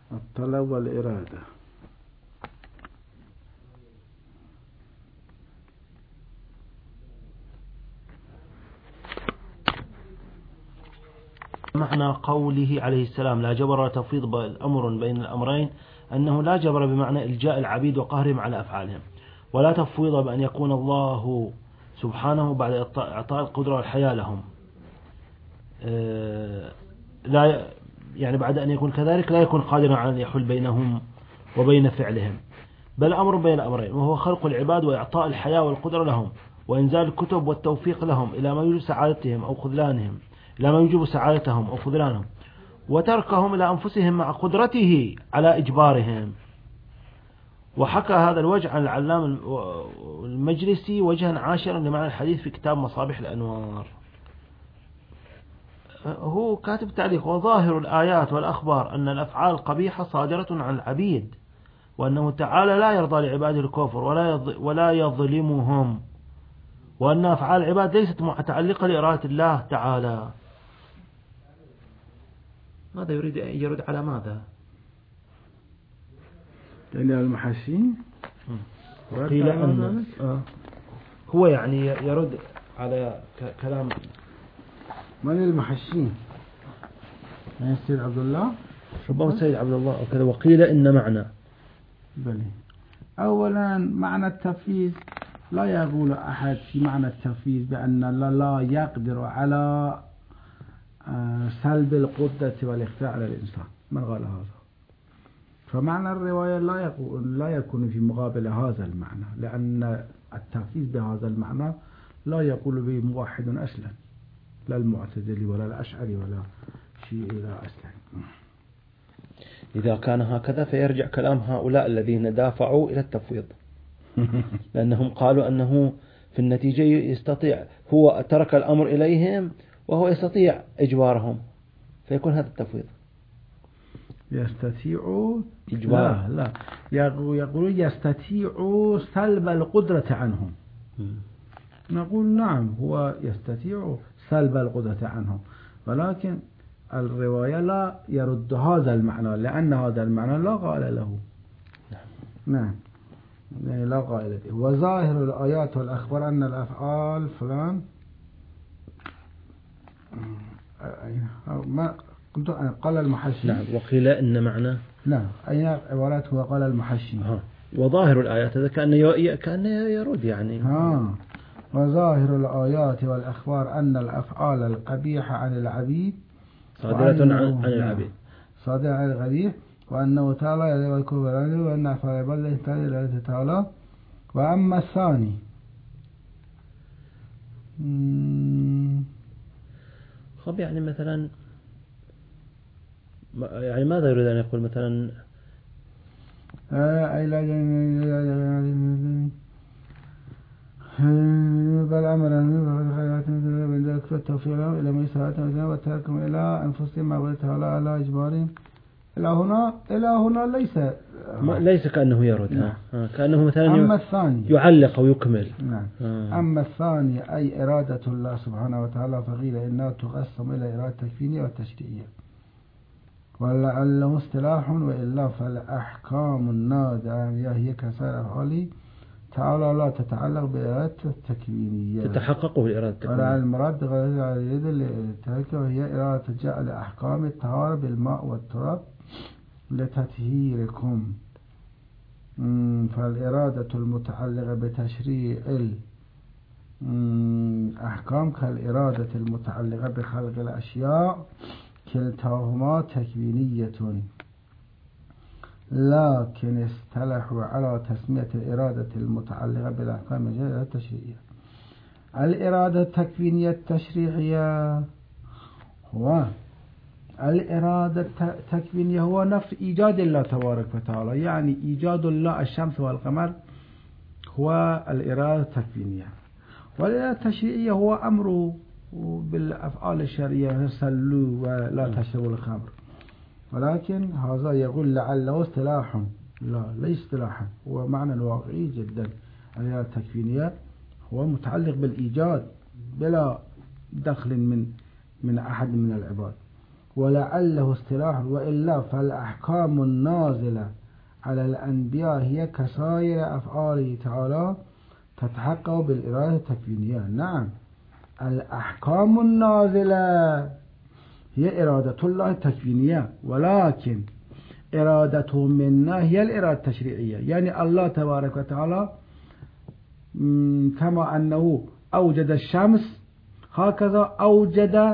الطلب والإرادة. معنى قوله عليه السلام لا جبر ولا تفويض أمر بين الأمرين أنه لا جبر بمعنى إلجاء العبيد وقهرهم على أفعالهم، ولا تفويض بأن يكون الله سبحانه بعد إعطاء القدرة والحياة لهم لا يعني بعد أن يكون كذلك لا يكون قادرا على أن يحل بينهم وبين فعلهم، بل أمر بين الأمرين وهو خلق العباد وإعطاء الحياة والقدرة لهم وإنزال الكتب والتوفيق لهم إلى ما يوجب سعادتهم أو خذلانهم، إلى ما يوجب سعادتهم أو خذلانهم، وتركهم إلى أنفسهم مع قدرته على إجبارهم. وحكى هذا الوجه عن العلام المجلسي وجها عاشرا لمعنى الحديث في كتاب مصابيح الأنوار. هو كاتب تعليق: وظاهر الآيات والأخبار أن الأفعال القبيحة صادرة عن العبيد، وأنه تعالى لا يرضى لعباده الكفر ولا يظلمهم، وأن أفعال العباد ليست متعلقة لإرادة الله تعالى. ماذا يريد أن يرد على ماذا؟ يعني المحسين قيل أن هو يعني يرد على كلام من المحسين؟ من السيد عبد الله؟ ربما السيد عبد الله أو كذا. وقيل إن معنى بلي. أولا معنى التفويض لا يقول أحد في معنى التفويض بأن الله لا يقدر على سلب القدرة والإخفاء على الإنسان، من قال هذا؟ فمعنى الرواية لا يكون في مقابل هذا المعنى، لأن التفويض بهذا المعنى لا يقول به موحد أصلا، لا المعتزلي ولا الأشعري ولا شيء إلى أصلا. إذا كان هكذا فيرجع كلام هؤلاء الذين دافعوا إلى التفويض لأنهم قالوا أنه في النتيجة يستطيع، هو ترك الأمر إليهم وهو يستطيع إجبارهم، فيكون هذا التفويض. يستطيع إجبار؟ لا يقول يستطيع سلب القدرة عنهم. نقول نعم هو يستطيع سلب القدرة عنهم، ولكن الرواية لا يرد هذا المعنى، لأن هذا المعنى لا قائل له. نعم لا قائل له. وظاهر الآيات والأخبار أن الأفعال فلان ما قال المحشي. نعم. وقيل إن معنى نعم أين عبارات هو قال المحشي. وظاهر الآيات هذا كأنه يرد يعني. وظاهر الآيات والأخبار أن الأفعال القبيحة عن العبيد صادرة عن العبيد، صادرة عن العبيد، وأنه تعالى يذكر برانه وأن أفعال العباد تعالى. وأما الثاني خب يعني مثلا يعني ماذا يريد أن يقول مثلا بل أمرنا بالخيرات من ذلك التوفيق لهم إلى ما يساعدهم وتركهم إلى أنفسهم ما قلت على إجبارهم. إلى هنا ليس كأنه يرد. كأنه مثلا أما الثاني يعلق أو يكمل. نعم. أما الثاني أي إرادة الله سبحانه وتعالى فقيل إنها تقسم إلى إرادة تكفينية والتشريعية، ولعله اصطلاح، وإلا فالأحكام النادرة هي كسائر أفعاله تعالى لا تتعلق بإرادة التكوينية، تتحقق بالإرادة التكوينية، ولا المراد غير على اليد التركة، وهي إرادة جعل أحكام الطهارة بالماء والتراب لتطهيركم. فالإرادة المتعلقة بتشريع الأحكام كالإرادة المتعلقة بخلق الأشياء كلتاهما تكوينية، لكن اصطلحوا على تسمية الإرادة المتعلقة بالأحكام التشريعية. الإرادة التكوينية التشريعية هو الإرادة التكوينية هو نفس إيجاد الله تبارك وتعالى، يعني إيجاد الله الشمس والقمر هو الإرادة التكوينية. والإرادة التشريعية هو أمره بالأفعال الشرعية صلوا ولا تشربوا الخمر، ولكن هذا يقول لعله اصطلاح، لا ليس اصطلاحا، هو معنى واقعي جدا. الإرادة التكوينية هو متعلق بالإيجاد بلا دخل من أحد من العباد، ولعله اصطلاح، وإلا فالأحكام النازلة على الأنبياء هي كسائر أفعاله تعالى تتحقق بالإرادة التكوينية. نعم، الأحكام النازلة هي إرادة الله التكوينية، ولكن إرادته منا هي الإرادة التشريعية. يعني الله تبارك وتعالى كما أنه أوجد الشمس هكذا أوجد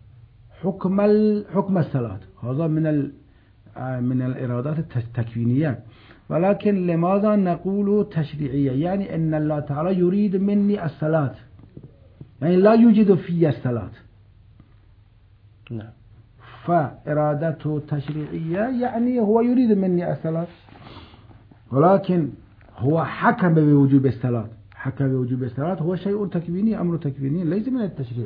حكم الصلاة، هذا من الإرادات التكوينية. ولكن لماذا نقول تشريعية؟ يعني أن الله تعالى يريد مني الصلاة، يعني لا يوجد في الصلاة. نعم. فإرادته تشريعية يعني هو يريد مني الصلاة، ولكن هو حكم بوجوب الصلاة. حكم بوجوب الصلاة هو شيء تكويني، أمر تكويني ليس من التشريع.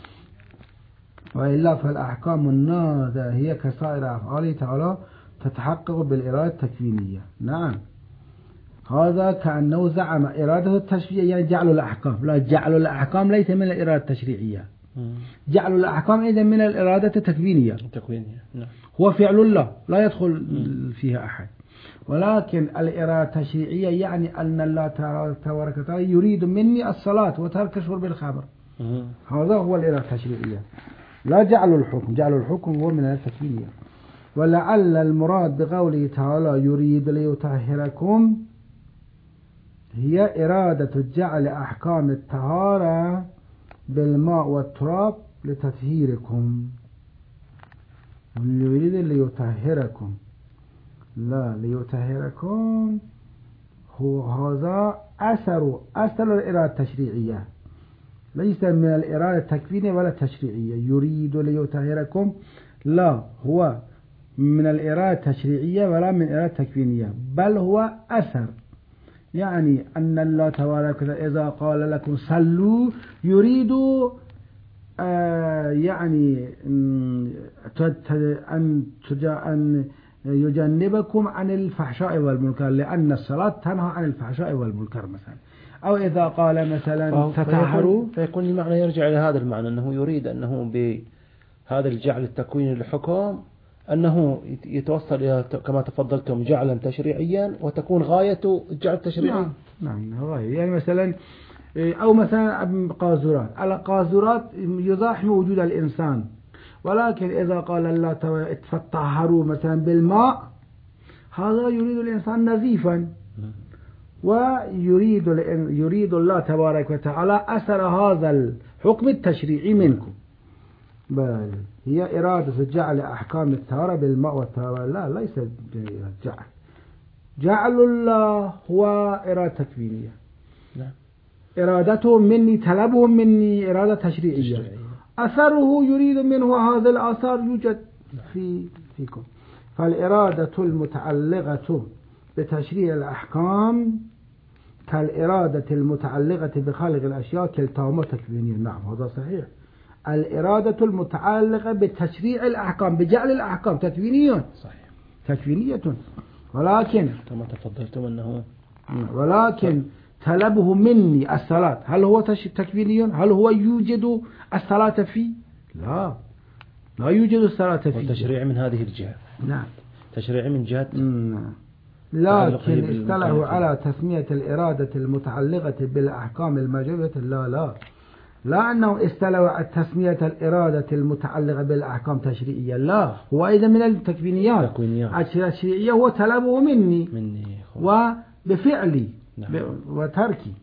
وإلا فالأحكام النازلة هي كسائر أفعاله تعالى تتحقق بالإرادة التكوينية. نعم، هذا كأنه زعم إرادة التشريع يعني جعل الأحكام. لا، جعل الأحكام ليس من الإرادة التشريعية، جعل الأحكام إذن من الإرادة التكوينية. نعم. هو فعل الله لا يدخل فيها أحد. ولكن الإرادة التشريعية يعني أن الله تبارك وتعالى يريد مني الصلاة وترك شرب الخمر، هذا هو الإرادة التشريعية، لا جعل الحكم. جعل الحكم هو من التكوينية. ولعل المراد بقوله تعالى يريد ليطهركم هي إرادة جعل أحكام الطهارة بالماء والتراب لتطهيركم. يريد ليطهركم، لا ليطهركم هو هذا أثر الإرادة التشريعية، ليس من الإرادة التكوينية ولا التشريعية. يريد ليطهركم لا هو من الإرادة التشريعية ولا من الإرادة التكوينية، بل هو أثر. يعني أن الله تبارك وتعالى إذا قال لكم صلوا يريد يعني أن يجنبكم عن الفحشاء والمنكر، لأن الصلاة تنهى عن الفحشاء والمنكر مثلا. أو إذا قال مثلا تطهروا، فيكون المعنى يرجع إلى هذا المعنى، أنه يريد أنه بهذا الجعل التكويني للحكم أنه يتوصل إلى كما تفضلتم جعلا تشريعيا، وتكون غايته الجعل التشريعي. نعم غاية. يعني مثلا أو مثلا قاذورات، القاذورات يزاحم وجود الإنسان، ولكن إذا قال الله تطهروا مثلا بالماء، هذا يريد الإنسان نظيفا، ويريد الله تبارك وتعالى أثر هذا الحكم التشريعي منكم. بل هي إرادة جعل أحكام الطهارة بالماء والطهارة، لا ليس جعل الله هو إرادة تكوينية. إرادته مني، طلبه مني إرادة تشريعية. أثره يريد منه هذا الآثار يوجد فيكم. فالإرادة المتعلقة بتشريع الأحكام كالإرادة المتعلقة بخلق الأشياء كلتاهما تكوينية. نعم هذا صحيح. الإرادة المتعلقة بتشريع الأحكام بجعل الأحكام تكوينية، صحيح تكوينية، ولكن كما تفضلتم أنه ولكن طلبه مني الصلاة هل هو تكويني؟ هل هو يوجد الصلاة فيه؟ لا يوجد الصلاة فيه. والتشريع من هذه الجهة. نعم تشريع من جهة. لكن اصطلحوا على تسمية الإرادة المتعلقة بالأحكام الموجبة. لا أنه استلوى على تسمية الإرادة المتعلقة بالأحكام تشريعية، لا هو أيضا من التكوينيات. التشريعية هو طلبه مني وبفعلي وتركي.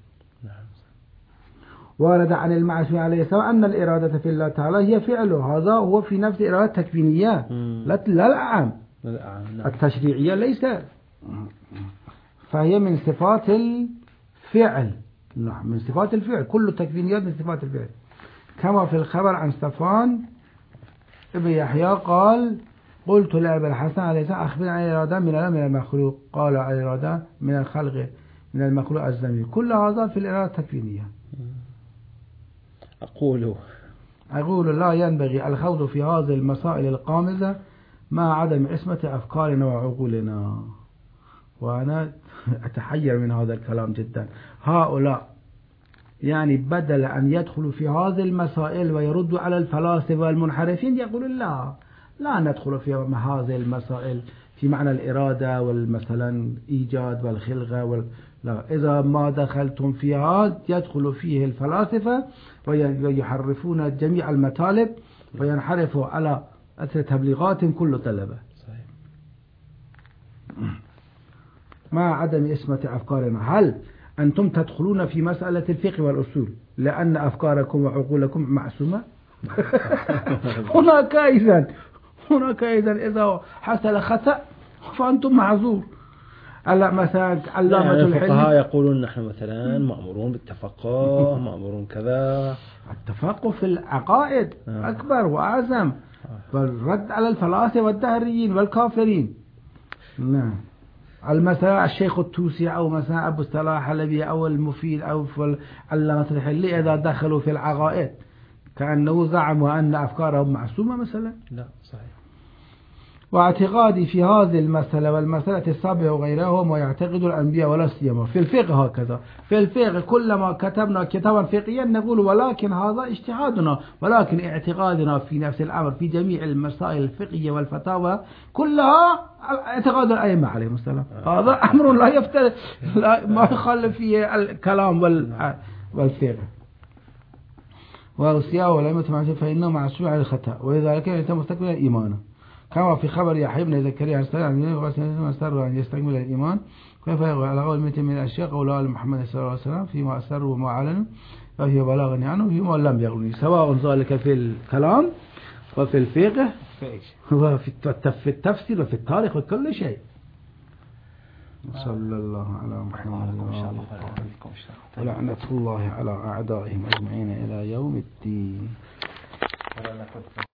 ورد عن المعصوم عليه السلام أن الإرادة في الله تعالى هي فعله، هذا هو في نفس الإرادة التكوينية لا الأعم. التشريعية ليس، فهي من صفات الفعل. نعم من صفات الفعل، كل التكوينيات من صفات الفعل. كما في الخبر عن صفوان ابن يحيى قال قلت لأبي الحسن عليه السلام أخبرني عن الإرادة من المخلوق، قال الإرادة من الخلق من المخلوق الزميل. كل هذا في الإرادة التكوينية. أقول لا ينبغي الخوض في هذه المسائل القامزة مع عدم عصمة أفكارنا وعقولنا. وأنا أتحير من هذا الكلام جدا. هؤلاء يعني بدل أن يدخلوا في هذه المسائل ويردوا على الفلاسفة والمنحرفين يقولون لا ندخل في هذه المسائل في معنى الإرادة والمثلا إيجاد والخلقة لا، إذا ما دخلتم فيها يدخل فيه الفلاسفة ويحرفون جميع المطالب وينحرفوا على أثر تبليغات كل طلبة مع عدم اسمة أفكارنا. هل أنتم تدخلون في مسألة الفقه والأصول لأن أفكاركم وعقولكم معصومة؟ هناك إذا حصل خطأ فأنتم معذور. ألا مثلا علامة الفقهاء يقولون نحن مثلا مأمورون بالتفقه مأمورون كذا. التفقه في العقائد أكبر وأعظم والرد على الفلاسفة والدهريين والكافرين. نعم. مثلا الشيخ التوسي أو مثلا أبو الصلاح الحلبي أو المفيد أو علامة الحلي إذا دخلوا في العقائد كأنه زعموا أن أفكارهم معصومة مثلا. لا صحيح. واعتقادي في هذه المسألة والمسألة السابقة وغيرهم ويعتقد الأنبياء ولا سيما في الفقه هكذا. في الفقه كلما كتبنا كتابا فقهيا نقول ولكن هذا اجتهادنا، ولكن اعتقادنا في نفس الأمر في جميع المسائل الفقهية والفتاوى كلها اعتقاد الأئمة عليهم السلام. هذا أمر لا يفترق ما يخالف فيه الكلام والفقه. وأوصياء ولم يتمعشوا فإنه معصوم على الخطأ ولذلك يتم مستقبل الإيمان كما في خبر يحيى بن زكريا عن سر أن يستكمل الإيمان كيف على قول مثل من الأشياء قول محمد صلى الله عليه وسلم فيما أسر وما أعلن وفي بلاغني عنه فيما لم يغني، سواء ذلك في الكلام وفي الفقه وفي التفسير وفي التاريخ وكل شيء. صلى الله على محمد ولعنة الله على أعدائهم أجمعين إلى يوم الدين.